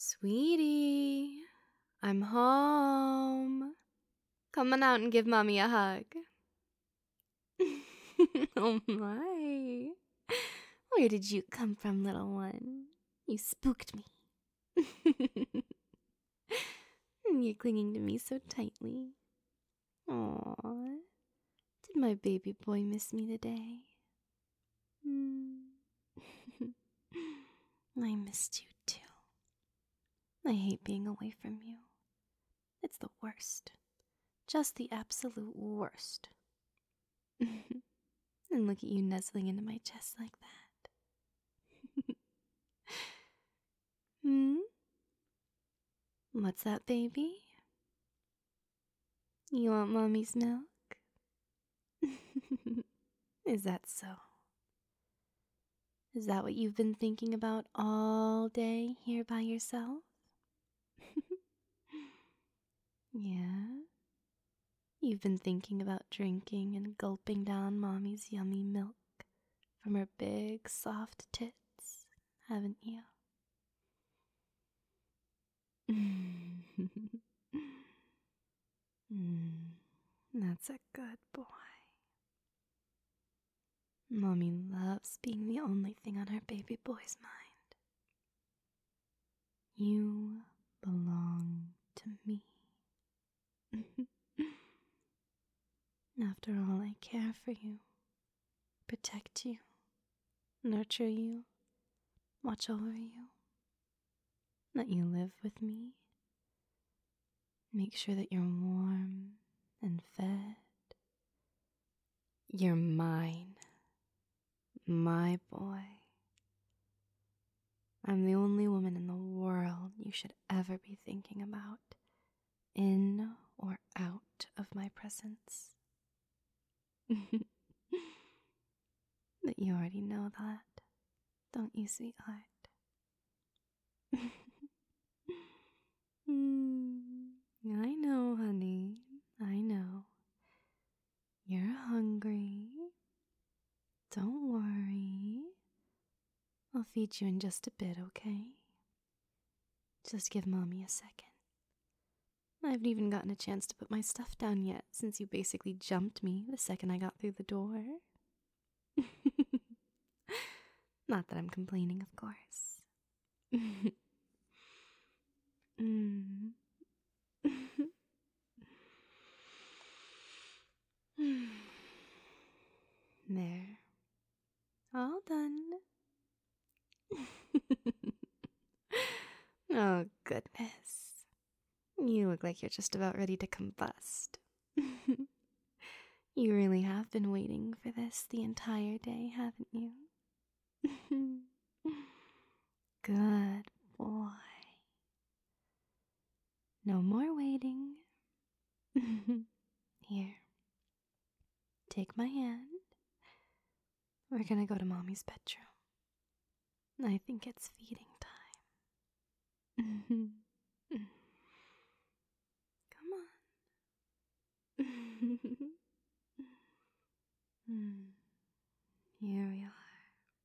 Sweetie, I'm home. Come on out and give mommy a hug. Oh my. Where did you come from, little one? You spooked me. You're clinging to me so tightly. Aw. Did my baby boy miss me today? I missed you too. I hate being away from you. It's the worst. Just the absolute worst. And look at you nuzzling into my chest like that. Hmm? What's that, baby? You want mommy's milk? Is that so? Is that what you've been thinking about all day here by yourself? Yeah? You've been thinking about drinking and gulping down mommy's yummy milk from her big, soft tits, haven't you? That's a good boy. Mommy loves being the only thing on her baby boy's mind. You belong to me. After all, I care for you, protect you, nurture you, watch over you, let you live with me, make sure that you're warm and fed. You're mine, my boy. I'm the only woman in the world you should ever be thinking about, in or out of my presence. But you already know that, don't you, sweetheart? I know, honey. I know. You're hungry. Don't worry. I'll feed you in just a bit, okay? Just give mommy a second. I haven't even gotten a chance to put my stuff down yet, since you basically jumped me the second I got through the door. Not that I'm complaining, of course. There. All done. Oh, goodness. You look like you're just about ready to combust. You really have been waiting for this the entire day, haven't you? Good boy. No more waiting. Here. Take my hand. We're gonna go to mommy's bedroom. I think it's feeding time. Come on. Here we are.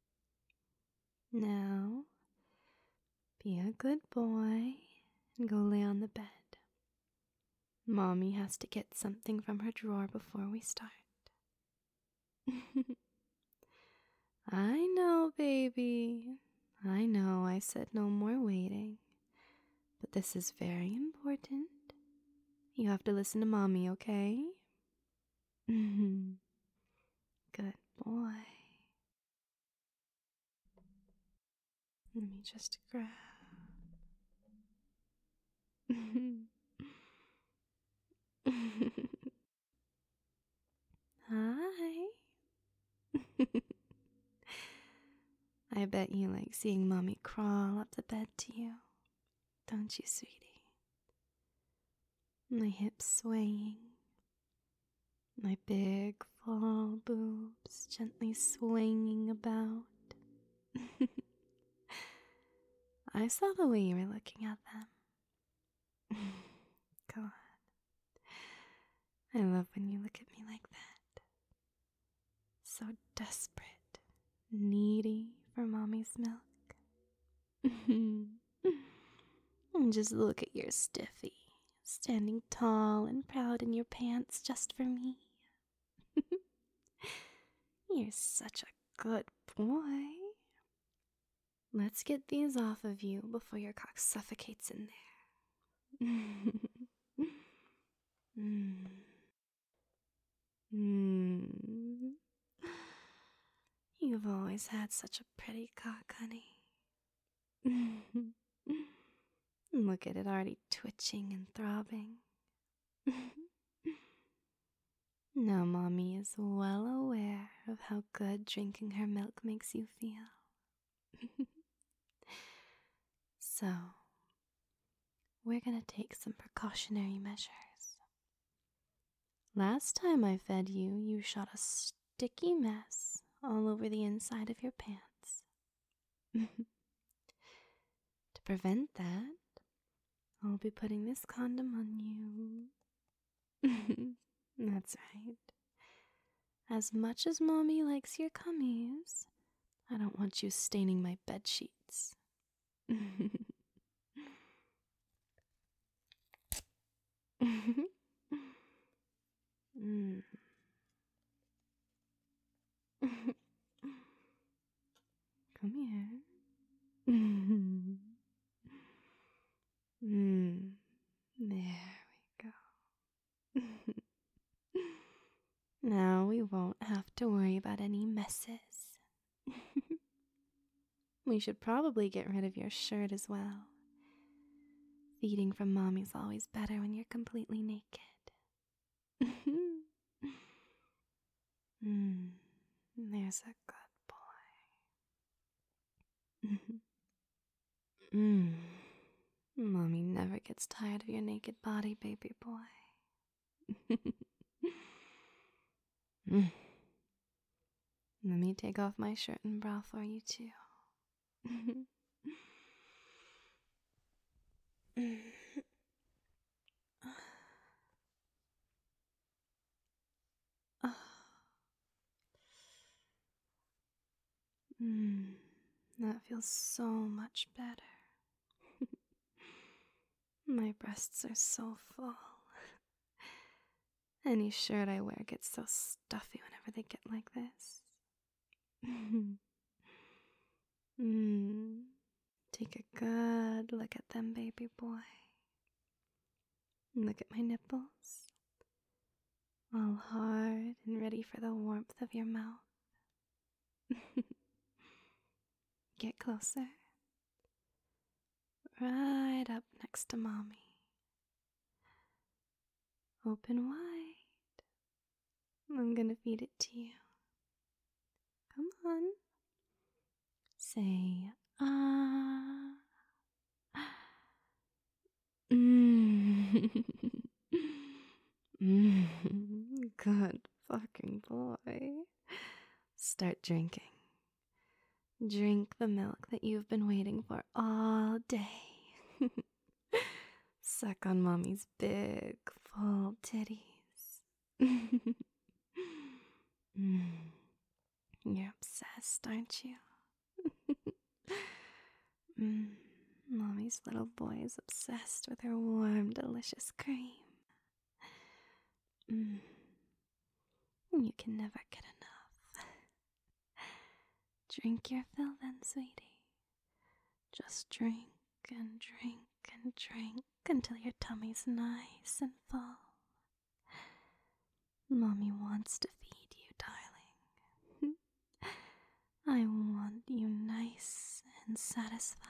Now, be a good boy and go lay on the bed. Mommy has to get something from her drawer before we start. I know, baby. I know I said no more waiting. But this is very important. You have to listen to mommy, okay? Good boy. Let me just grab. Hi. I bet you like seeing mommy crawl up the bed to you, don't you, sweetie? My hips swaying, my big full boobs gently swinging about. I saw the way you were looking at them. God, I love when you look at me like that. So desperate, needy for mommy's milk. Just look at your stiffy, standing tall and proud in your pants just for me. You're such a good boy. Let's get these off of you before your cock suffocates in there. mm. Mm. You've always had such a pretty cock, honey. Look at it already twitching and throbbing. Now, Mommy is well aware of how good drinking her milk makes you feel. So, we're gonna take some precautionary measures. Last time I fed you, you shot a sticky mess all over the inside of your pants. To prevent that, I'll be putting this condom on you. That's right. As much as Mommy likes your cummies, I don't want you staining my bed sheets. mm. Come here. There we go. Now we won't have to worry about any messes. We should probably get rid of your shirt as well. Feeding from Mommy's always better when you're completely naked. There's a good boy. Mommy never gets tired of your naked body, baby boy. Let me take off my shirt and bra for you, too. That feels so much better. My breasts are so full. Any shirt I wear gets so stuffy whenever they get like this. Take a good look at them, baby boy. Look at my nipples. All hard and ready for the warmth of your mouth. Get closer. Right up next to Mommy. Open wide. I'm gonna feed it to you. Come on. Say, ah. Good fucking boy. Start drinking. Drink the milk that you've been waiting for all day. Suck on Mommy's big, full titties. You're obsessed, aren't you? Mommy's little boy is obsessed with her warm, delicious cream. You can never get enough. Drink your fill then, sweetie. Just drink and drink and drink until your tummy's nice and full. Mommy wants to feed you, darling. I want you nice and satisfied.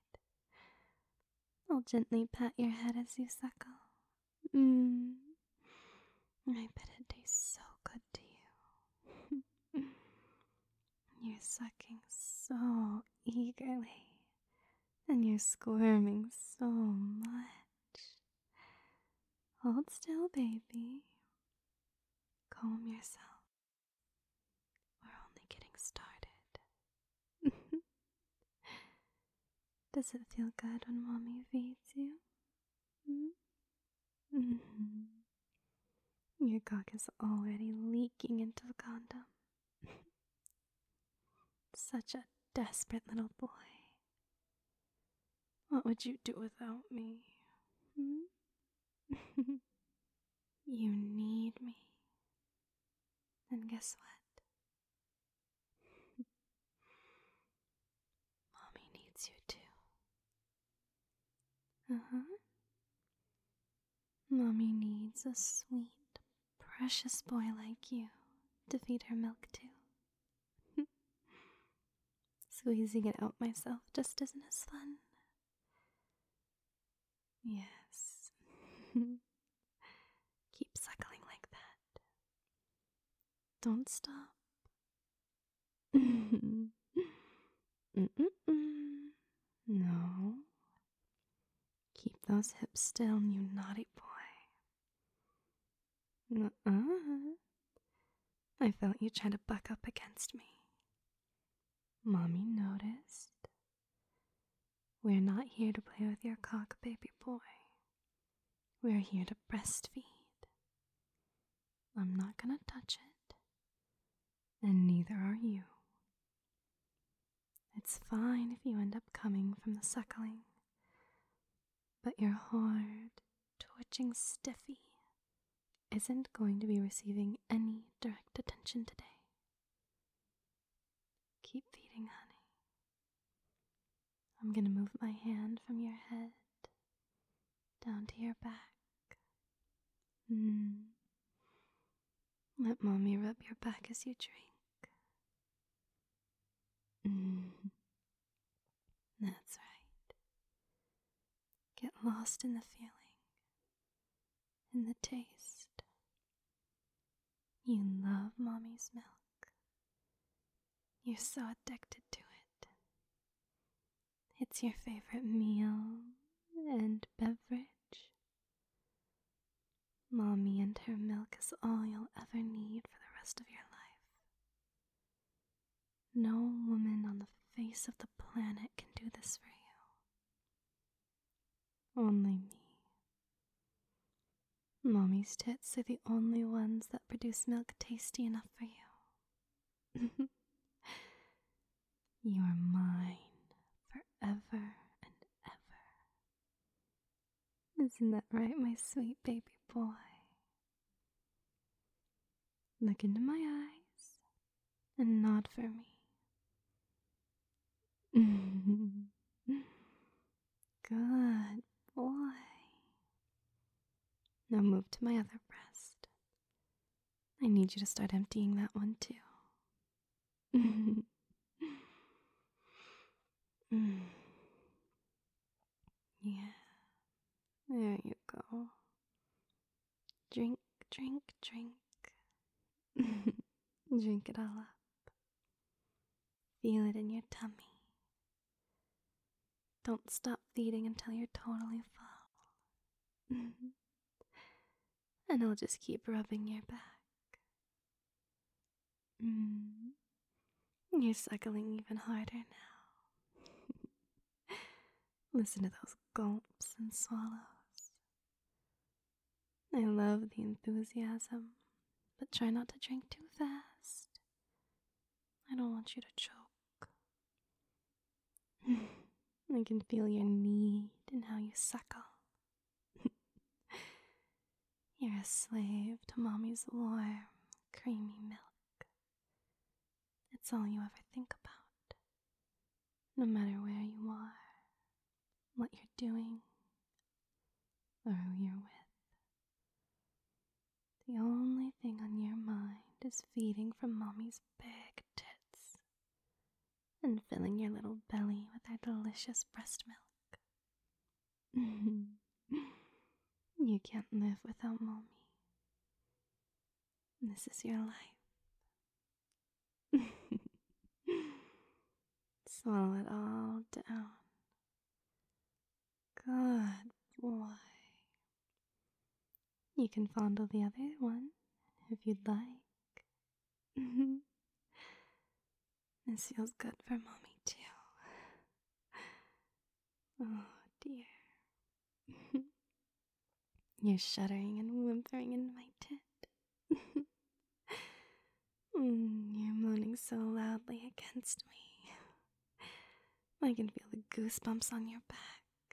I'll gently pat your head as you suckle. I bet it tastes so good to you. You're sucking so eagerly, and you're squirming so much. Hold still, baby. Calm yourself. We're only getting started. Does it feel good when Mommy feeds you? Your cock is already leaking into the condom. Such a desperate little boy. What would you do without me? Hmm? You need me. And guess what? Mommy needs you too. Uh-huh. Mommy needs a sweet, precious boy like you to feed her milk to. Squeezing it out myself just isn't as fun. Yes. Keep suckling like that. Don't stop. Mm-mm-mm. No. Keep those hips still, you naughty boy. Uh-uh. I felt you try to buck up against me. Mommy noticed. We're not here to play with your cock, baby boy. We're here to breastfeed. I'm not gonna touch it, and neither are you. It's fine if you end up coming from the suckling, but your hard, twitching stiffy isn't going to be receiving any direct attention today. Keep feeding, honey. I'm gonna move my hand from your head down to your back. Let mommy rub your back as you drink. That's right. Get lost in the feeling, in the taste. You love mommy's milk. You're so addicted to it. It's your favorite meal and beverage. Mommy and her milk is all you'll ever need for the rest of your life. No woman on the face of the planet can do this for you. Only me. Mommy's tits are the only ones that produce milk tasty enough for you. You're mine forever and ever. Isn't that right, my sweet baby boy? Look into my eyes and nod for me. Good boy. Now move to my other breast. I need you to start emptying that one too. Yeah, there you go. Drink, drink, drink. Drink it all up. Feel it in your tummy. Don't stop feeding until you're totally full. And I'll just keep rubbing your back. You're suckling even harder now. Listen to those gulps and swallows. I love the enthusiasm, but try not to drink too fast. I don't want you to choke. I can feel your need in how you suckle. You're a slave to mommy's warm, creamy milk. It's all you ever think about, no matter where you are, what you're doing, or who you're with. The only thing on your mind is feeding from mommy's big tits and filling your little belly with her delicious breast milk. You can't live without mommy. This is your life. Swallow it all down. Good boy. You can fondle the other one if you'd like. This feels good for mommy too. Oh dear. You're shuddering and whimpering in my tit. You're moaning so loudly against me. I can feel the goosebumps on your back.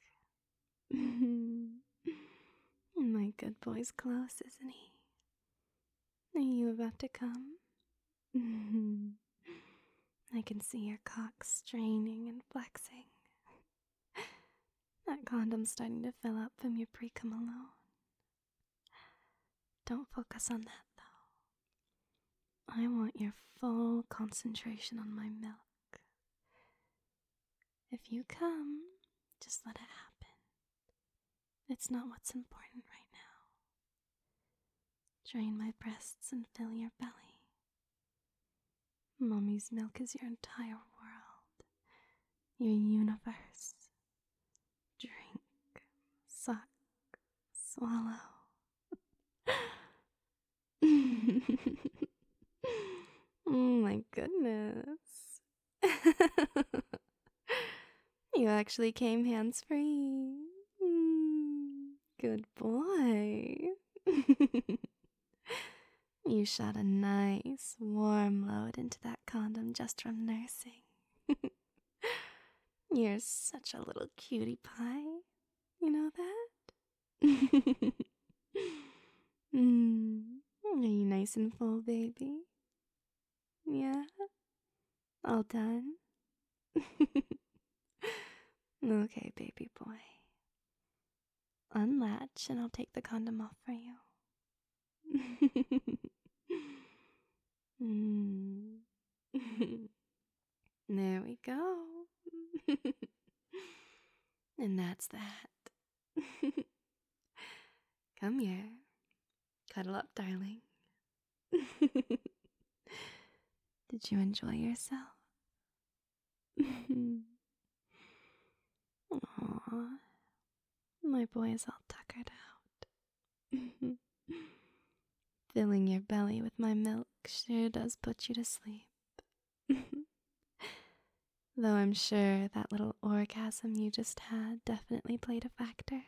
My good boy's close, isn't he? Are you about to come? I can see your cock straining and flexing. That condom's starting to fill up from your pre-cum alone. Don't focus on that, though. I want your full concentration on my milk. If you come, just let it happen. It's not what's important right now. Drain my breasts and fill your belly. Mommy's milk is your entire world, your universe. Drink, suck, swallow. Oh my goodness. You actually came hands-free. Good boy. You shot a nice, warm load into that condom just from nursing. You're such a little cutie pie. You know that? Are you nice and full, baby? Yeah? All done? Okay, baby boy. Unlatch and I'll take the condom off for you. There we go. And that's that. Come here. Cuddle up, darling. Did you enjoy yourself? Aww, my boy is all tuckered out. Filling your belly with my milk sure does put you to sleep. Though I'm sure that little orgasm you just had definitely played a factor.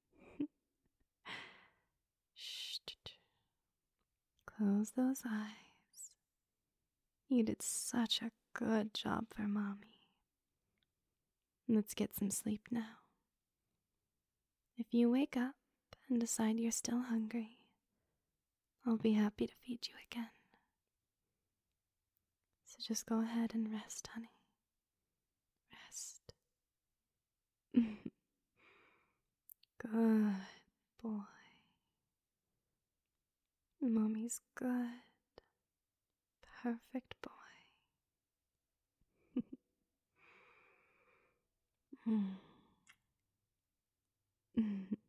Shh. Close those eyes. You did such a good job for Mommy. Let's get some sleep now. If you wake up and decide you're still hungry, I'll be happy to feed you again. So just go ahead and rest, honey. Rest. Good boy. Mommy's good. Perfect boy.